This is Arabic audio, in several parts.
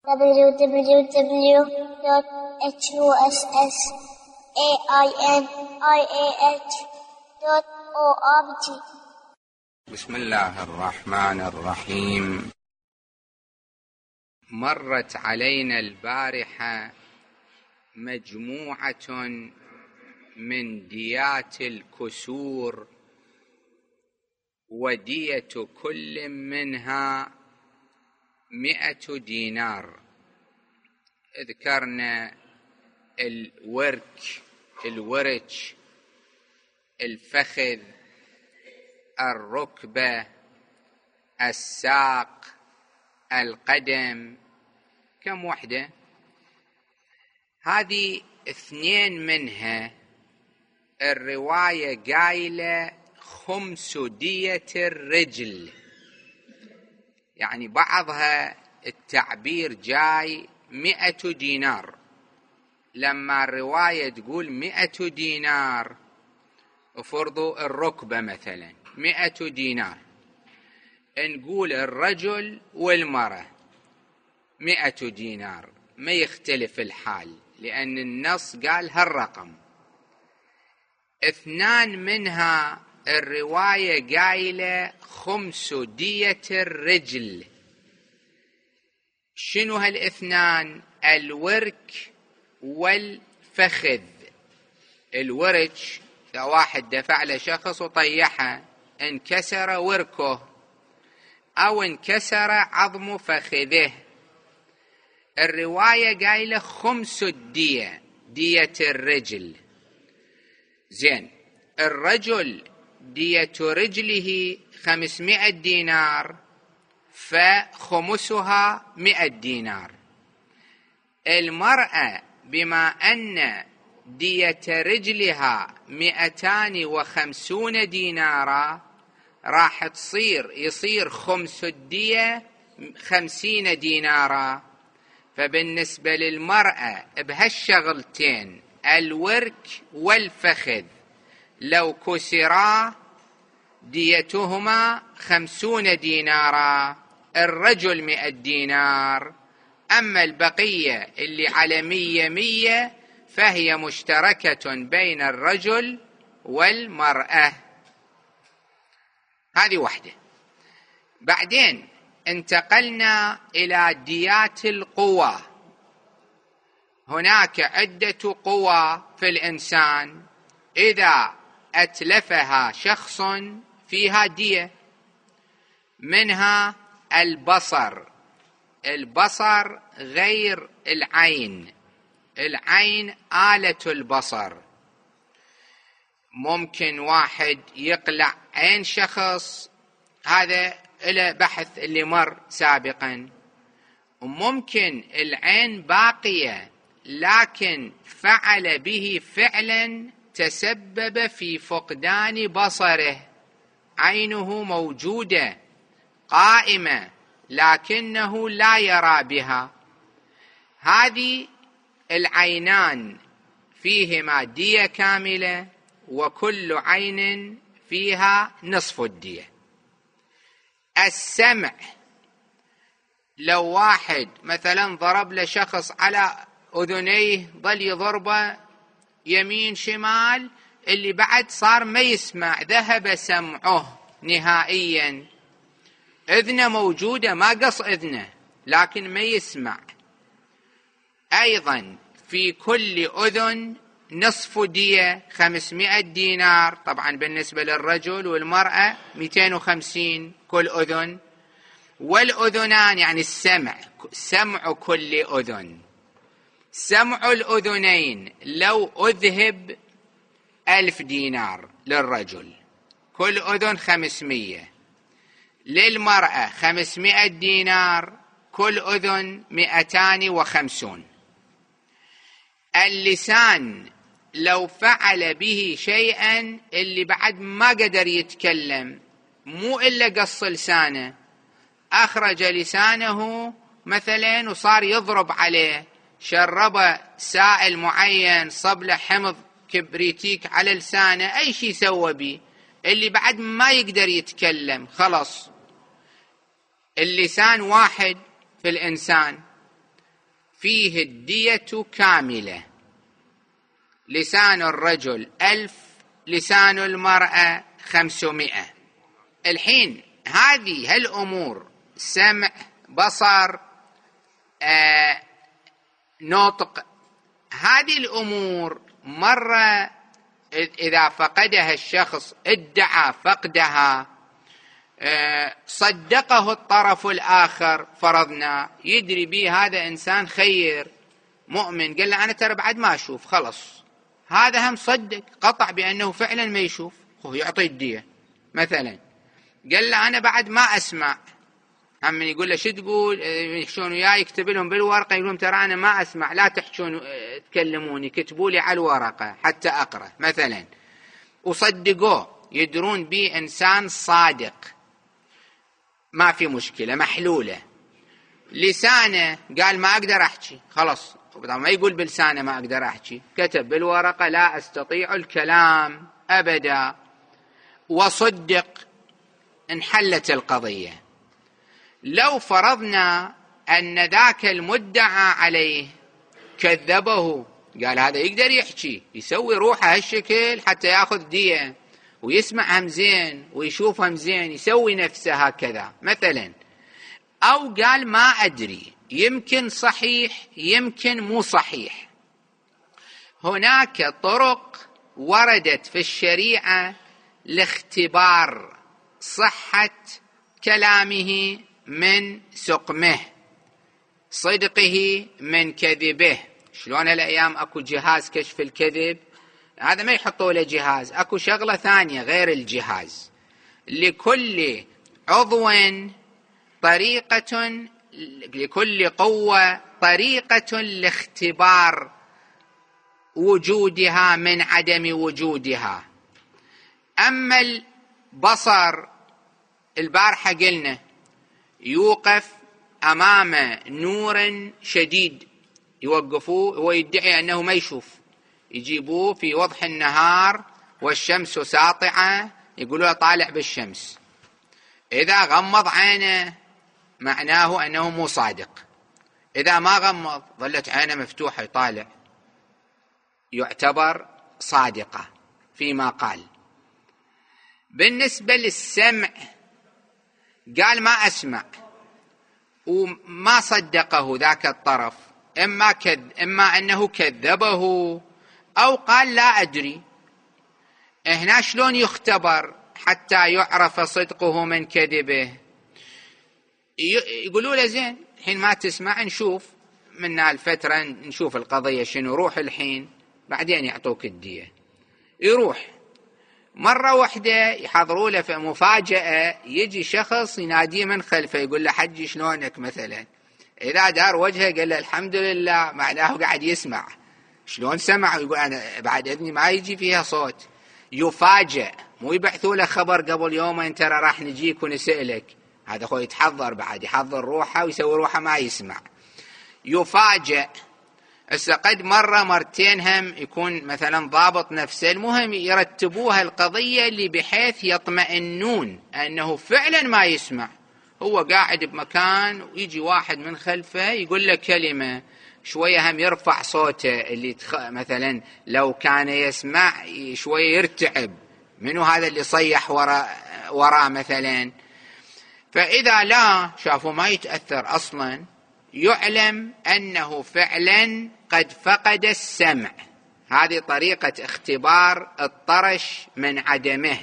www.husainiah.org. بسم الله الرحمن الرحيم. مرت علينا البارحة مجموعة من ديات الكسور، ودية كل منها 100 دينار. ذكرنا الورك، الفخذ، الركبة، الساق، القدم. كم وحدة؟ هذه 2 منها الرواية قايلة 5 دية الرجل، يعني بعضها التعبير جاي 100 دينار. لما الرواية تقول 100 دينار، افرضوا الركبة مثلا 100 دينار، نقول الرجل والمرأة 100 دينار، ما يختلف الحال، لأن النص قال هالرقم. 2 منها الرواية قايلة 5 دية الرجل. شنو هال2؟ الورك والفخذ. الورك إذا واحد دفع له شخص وطيحه، انكسر وركه أو انكسر عظم فخذه، الرواية قايلة 5 دية الرجل. زين، الرجل دية رجله 500 دينار، فخمسها 100 دينار. المرأة بما أن دية رجلها 250 دينارا، راح يصير خمس الدية 50 دينارا. فبالنسبة للمرأة بهالشغلتين، الورك والفخذ، لو كسرا ديتهما 50 دينارا، الرجل 100 دينار. أما البقية اللي على 100 فهي مشتركة بين الرجل والمرأة. هذه واحدة. بعدين انتقلنا إلى ديات القوى. هناك عدة قوى في الإنسان، إذا أتلفها شخص فيها دية. منها البصر غير العين. العين آلة البصر. ممكن واحد يقلع عين شخص، هذا إلى بحث اللي مر سابقا. وممكن العين باقية، لكن فعل به فعلا تسبب في فقدان بصره. عينه موجودة قائمة، لكنه لا يرى بها. هذه العينان فيهما دية كاملة، وكل عين فيها نصف الدية. السمع، لو واحد مثلا ضرب لشخص على أذنيه، ظل يضربه يمين شمال، اللي بعد صار ما يسمع، ذهب سمعه نهائيا. أذنه موجودة، ما قص أذنه، لكن ما يسمع. أيضا في كل أذن نصف دية 500 دينار. طبعا بالنسبة للرجل والمرأة 250 كل أذن. والأذنان يعني سمع كل أذن. سمع الأذنين لو أذهب 1000 دينار للرجل، كل أذن 500. للمرأة 500 دينار، كل أذن 250. اللسان لو فعل به شيئا اللي بعد ما قدر يتكلم، مو إلا قص لسانه، أخرج لسانه مثلا وصار يضرب عليه، شرب سائل معين، صب له حمض كبريتيك على لسانه، أي شيء سوى به، اللي بعد ما يقدر يتكلم، خلص. اللسان واحد في الإنسان، فيه الدية كاملة، لسان الرجل 1000، لسان المرأة 500. الحين هذه الأمور سمع، بصر، نطق، هذه الأمور مرة إذا فقدها الشخص ادعى فقدها، صدقه الطرف الآخر، فرضنا يدري به هذا إنسان خير مؤمن، قال له أنا ترى بعد ما أشوف، خلص هذا هم صدق قطع بأنه فعلا ما يشوف، هو يعطي الدية. مثلا قال له أنا بعد ما أسمع، هم يقول له شو تقول، يحشون وياه يكتب لهم بالورقة، يقولون ترى أنا ما أسمع، لا تحشون تكلموني، كتبوا لي على الورقة حتى أقرأ مثلا، وصدقوه، يدرون به إنسان صادق، ما في مشكلة محلولة. لسانه قال ما أقدر أحكي، خلاص ما يقول بلسانه ما أقدر أحكي، كتب بالورقة لا أستطيع الكلام أبدا، وصدق، انحلت القضية. لو فرضنا أن ذاك المدعى عليه كذبه، قال هذا يقدر يحكي، يسوي روحه هالشكل حتى يأخذ دية، ويسمعهم زين ويشوفهم زين، يسوي نفسه هكذا مثلا، أو قال ما أدري، يمكن صحيح يمكن مو صحيح. هناك طرق وردت في الشريعة لاختبار صحة كلامه من سقمه، صدقه من كذبه. شلون هالأيام أكو جهاز كشف الكذب، هذا ما يحطوا له جهاز، أكو شغلة ثانية غير الجهاز. لكل عضو طريقة، لكل قوة طريقة لاختبار وجودها من عدم وجودها. أما البصر، البارحة قلنا يوقف أمام نور شديد، يوقفوه، هو يدعي أنه ما يشوف، يجيبوه في وضح النهار والشمس ساطعة، يقولوا طالع بالشمس، إذا غمض عينه معناه أنه مو صادق، إذا ما غمض ظلت عينه مفتوحة يطالع، يعتبر صادقة فيما قال. بالنسبة للسمع قال ما أسمع، وما صدقه ذاك الطرف، إما أنه كذبه أو قال لا أدري. هنا شلون يختبر حتى يعرف صدقه من كذبه؟ يقولوا له زين الحين ما تسمع، نشوف من الفترة نشوف القضية شنو، روح الحين بعدين يعطوك الدية. يروح مرة واحدة يحضروا له في مفاجأة، يجي شخص يناديه من خلفه يقول له حجي شلونك مثلا، إذا دار وجهه قال له الحمد لله، معناه قاعد يسمع. شلون سمع؟ يقول أنا بعد إذني ما يجي فيها صوت. يفاجأ، مو يبعثوا له خبر قبل يومين ترى راح نجيك ونسألك، هذا هو يتحضر، بعد يحضر روحه ويسوي روحه ما يسمع. يفاجأ. قد مرة مرتين هم يكون مثلا ضابط نفسه، المهم يرتبوها القضية اللي بحيث يطمئنون أنه فعلا ما يسمع. هو قاعد بمكان ويجي واحد من خلفه يقول له كلمة، شوية هم يرفع صوته، اللي مثلا لو كان يسمع شوية يرتعب، منو هذا اللي صيح وراه مثلا. فإذا لا شافوا ما يتأثر أصلا، يعلم أنه فعلا قد فقد السمع. هذه طريقة اختبار الطرش من عدمه.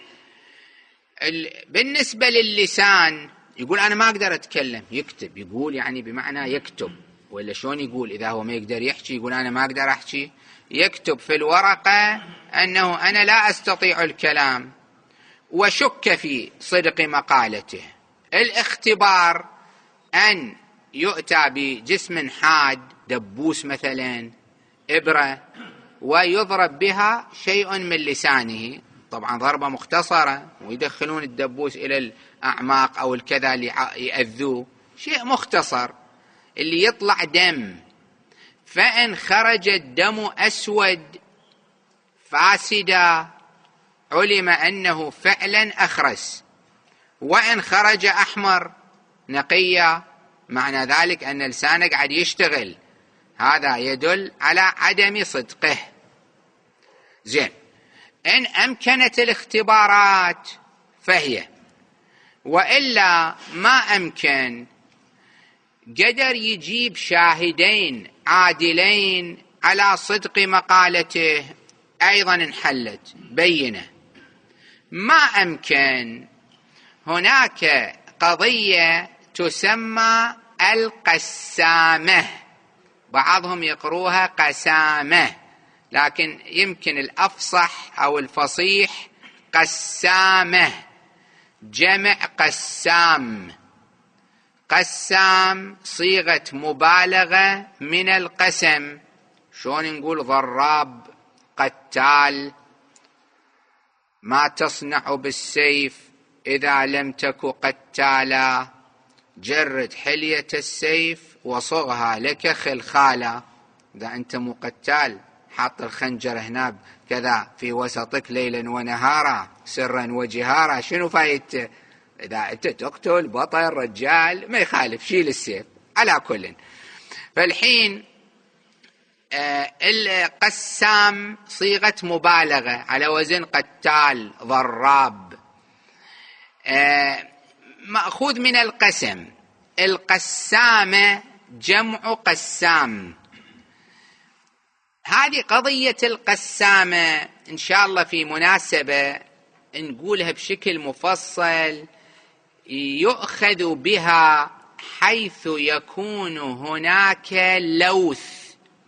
بالنسبة للسان يقول أنا ما أقدر أتكلم، يكتب، يقول يعني بمعنى يكتب، ولا شلون يقول إذا هو ما يقدر يحكي؟ يقول أنا ما أقدر أحكي، يكتب في الورقة أنه أنا لا أستطيع الكلام، وشك في صدق مقالته. الاختبار أن يؤتى بجسم حاد، دبوس مثلا، إبرة، ويضرب بها شيء من لسانه، طبعا ضربة مختصرة، ويدخلون الدبوس إلى الأعماق أو الكذا اللي يأذوه، شيء مختصر، اللي يطلع دم. فإن خرج الدم أسود فاسدا علم أنه فعلا أخرس، وإن خرج أحمر نقيا معنى ذلك أن لسانه قاعد يشتغل، هذا يدل على عدم صدقه. زين، إن أمكنت الاختبارات فهي، وإلا ما أمكن، قدر يجيب شاهدين عادلين على صدق مقالته، أيضا انحلت بينة. ما أمكن، هناك قضية تسمى القسامة، بعضهم يقروها قسامة، لكن يمكن الأفصح أو الفصيح قسامة، جمع قسام. قسام صيغة مبالغة من القسم. شلون نقول ضراب، قتال. ما تصنع بالسيف إذا لم تك قتالا، جرد حلية السيف وصغها لك خلخالا. إذا أنت مو قتال، حط الخنجر هنا كذا في وسطك ليلا ونهارا سرا وجهارا، شنو فايدته؟ إذا أنت تقتل بطل رجال ما يخالف، شيل السيف. على كل، فالحين القسام صيغة مبالغة على وزن قتال ضراب، مأخوذ من القسم. القسامة جمع قسام. هذه قضية القسامة إن شاء الله في مناسبة نقولها بشكل مفصل، يؤخذ بها حيث يكون هناك لوث،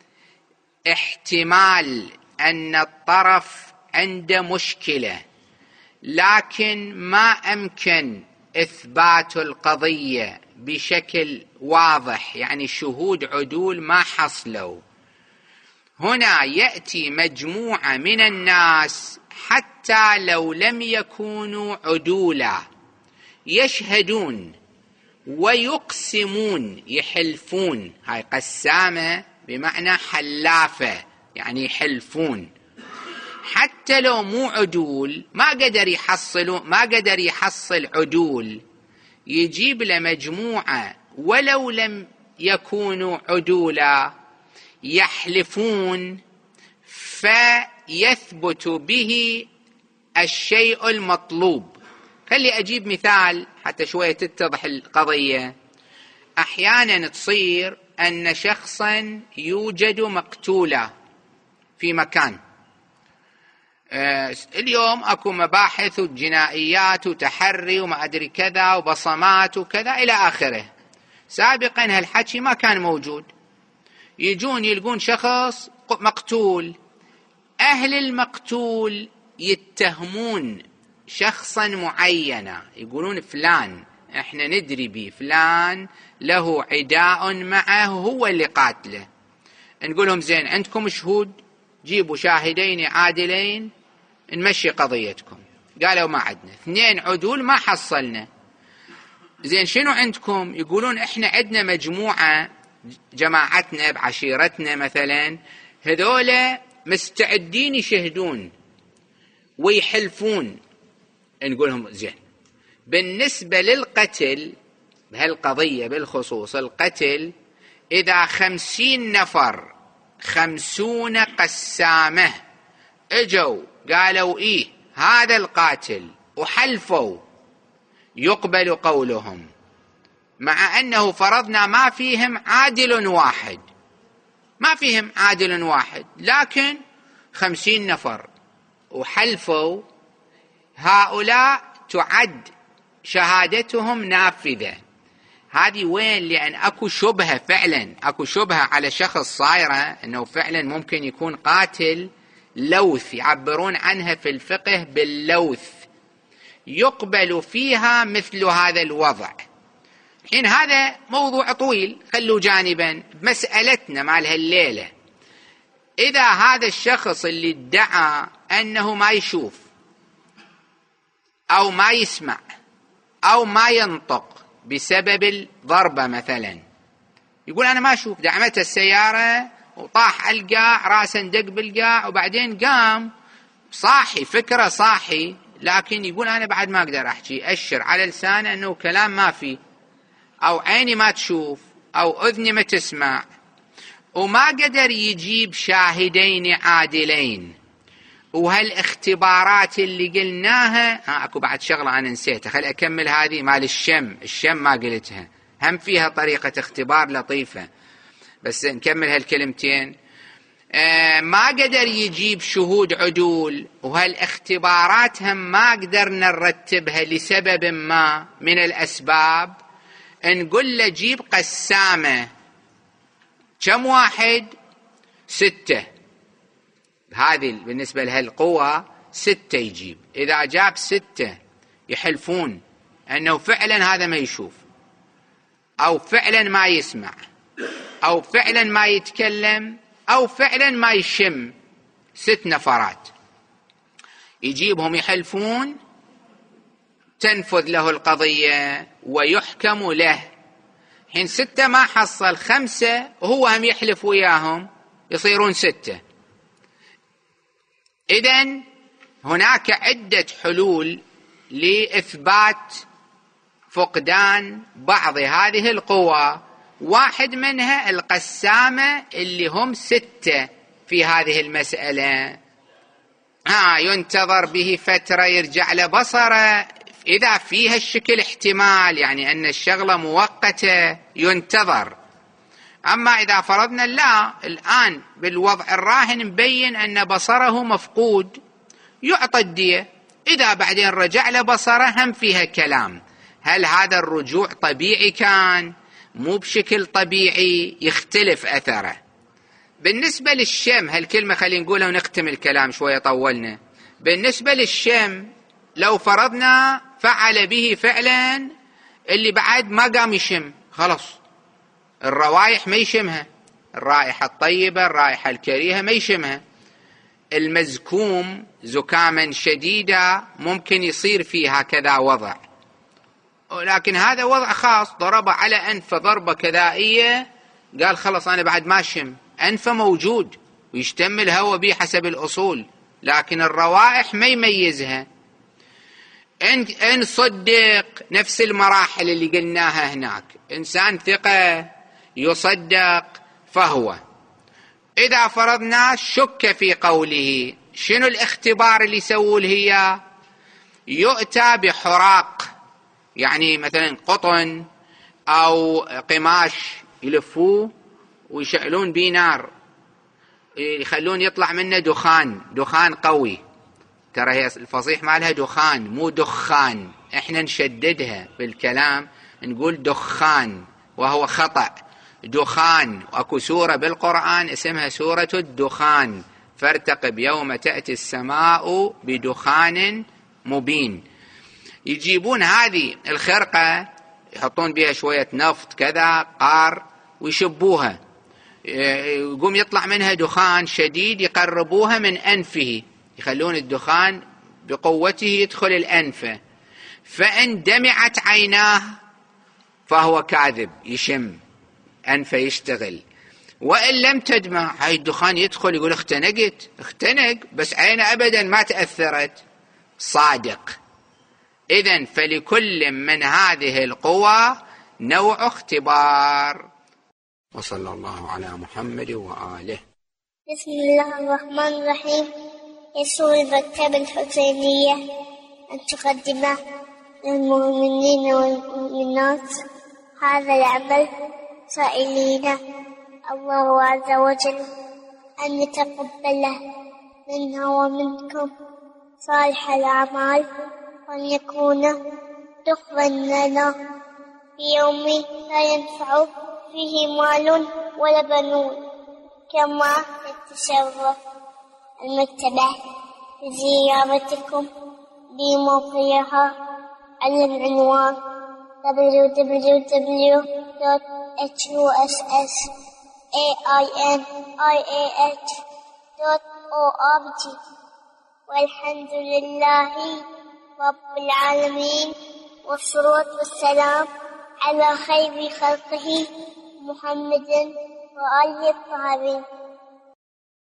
احتمال أن الطرف عنده مشكلة، لكن ما أمكن إثبات القضية بشكل واضح، يعني شهود عدول ما حصلوا. هنا يأتي مجموعة من الناس حتى لو لم يكونوا عدولا، يشهدون ويقسمون، يحلفون. هاي قسامة بمعنى حلافة، يعني يحلفون. حتى لو مو عدول، ما قدر يحصل عدول، يجيب له مجموعة ولو لم يكونوا عدولا يحلفون، فيثبت به الشيء المطلوب. خلي أجيب مثال حتى شوية تتضح القضية. أحيانا تصير أن شخصا يوجد مقتولا في مكان، اليوم أكو مباحث وجنائيات وتحري وما أدري كذا وبصمات وكذا إلى آخره. سابقا هالحكي ما كان موجود. يجون يلقون شخص مقتول، أهل المقتول يتهمون شخصا معينا، يقولون فلان احنا ندري به، فلان له عداء معه، هو اللي قاتله. نقولهم زين، عندكم شهود؟ جيبوا شاهدين عادلين نمشي قضيتكم. قالوا ما عندنا، 2 عدول ما حصلنا. زين شنو عندكم؟ يقولون احنا عندنا مجموعة، جماعتنا بعشيرتنا مثلا، هذولا مستعدين يشهدون ويحلفون. نقولهم زين، بالنسبة للقتل بهالقضية بالخصوص القتل، إذا 50 نفر 50 قسامة اجوا قالوا إيه هذا القاتل وحلفوا، يقبل قولهم، مع أنه فرضنا ما فيهم عادل واحد، ما فيهم عادل واحد، لكن 50 نفر وحلفوا، هؤلاء تعد شهادتهم نافذة. هذه وين؟ لأن أكو شبهة، فعلا أكو شبهة على شخص صايرة أنه فعلا ممكن يكون قاتل، لوث يعبرون عنها في الفقه باللوث، يقبل فيها مثل هذا الوضع. حين هذا موضوع طويل، خلوا جانبا مسألتنا مال هالليلة. إذا هذا الشخص اللي ادعى أنه ما يشوف أو ما يسمع أو ما ينطق بسبب الضربة مثلا، يقول أنا ما أشوف، دعمت السيارة وطاح القاع، راسا دق بالقاع، وبعدين قام صاحي، فكرة صاحي، لكن يقول أنا بعد ما أقدر أحكي، أشر على لسانه أنه كلام ما فيه، أو عيني ما تشوف أو أذني ما تسمع، وما قدر يجيب شاهدين عادلين، وهالاختبارات اللي قلناها اكو بعد شغله انا نسيتها، خلي اكمل هذه مال الشم ما قلتها، هم فيها طريقه اختبار لطيفه، بس نكمل هالكلمتين. ما قدر يجيب شهود عدول، وهالاختبارات هم ما قدرنا نرتبها لسبب ما من الاسباب، نقول له جيب قسامه. كم واحد؟ 6. هذه بالنسبة لها القوة 6 يجيب. إذا جاب 6 يحلفون أنه فعلا هذا ما يشوف، أو فعلا ما يسمع، أو فعلا ما يتكلم، أو فعلا ما يشم. 6 نفرات يجيبهم يحلفون، تنفذ له القضية ويحكم له. حين 6 ما حصل 5، وهو هم يحلف وياهم، يصيرون 6. إذن هناك عدة حلول لإثبات فقدان بعض هذه القوى، واحد منها القسامة اللي هم 6 في هذه المسألة. ينتظر به فترة يرجع لبصره، إذا فيها الشكل احتمال، يعني أن الشغلة مؤقتة ينتظر. أما إذا فرضنا لا، الآن بالوضع الراهن مبين أن بصره مفقود، يعطى الدية. إذا بعدين رجع لبصره هم فيها كلام، هل هذا الرجوع طبيعي كان مو بشكل طبيعي، يختلف أثره. بالنسبة للشم، هالكلمة خلينا نقولها ونختم الكلام، شوية طولنا. بالنسبة للشم، لو فرضنا فعل به فعلا اللي بعد ما قام يشم، خلاص الروائح ما يشمها، الرائحة الطيبة الرائحة الكريهة ما يشمها. المزكوم زكاما شديدا ممكن يصير فيه هكذا وضع، ولكن هذا وضع خاص، ضرب على أنفه ضربة كذائية، قال خلاص أنا بعد ما شم، أنفه موجود ويشتم الهواء به حسب الأصول، لكن الروائح ما يميزها. إن صدق نفس المراحل اللي قلناها هناك، إنسان ثقة يصدق فهو. إذا فرضنا شك في قوله، شنو الاختبار اللي يسووا هي؟ يؤتى بحراق، يعني مثلا قطن أو قماش يلفوه ويشعلون بيه نار، يخلون يطلع منه دخان قوي. ترى هي الفصيح مالها دخان مو دخان، احنا نشددها بالكلام نقول دخان وهو خطأ. دخان، واكو سورة بالقرآن اسمها سورة الدخان، فارتقب يوم تأتي السماء بدخان مبين. يجيبون هذه الخرقة يحطون بها شوية نفط كذا قار ويشبوها، يقوم يطلع منها دخان شديد، يقربوها من أنفه، يخلون الدخان بقوته يدخل الأنف، فإن دمعت عيناه فهو كاذب، يشم أنفه يشتغل. وإن لم تدمع هاي الدخان يدخل يقول اختنق بس عينه أبدا ما تأثرت، صادق. إذن فلكل من هذه القوى نوع اختبار. وصلى الله على محمد وآله. بسم الله الرحمن الرحيم. يسر المكتبة الحسينية أن تقدم للمؤمنين والمؤمنات هذا العمل، سائلين الله عز وجل أن يتقبله منا ومنكم صالح الأعمال، وأن يكون دخلا لنا في يوم لا ينفع فيه مال ولا بنون. كما تتشرف المكتبة بزيارتكم بموقعها على العنوان www.hussainih.org. والحمد لله رب العالمين، والصلاة والسلام على خير خلقه محمد وآله الطاهرين.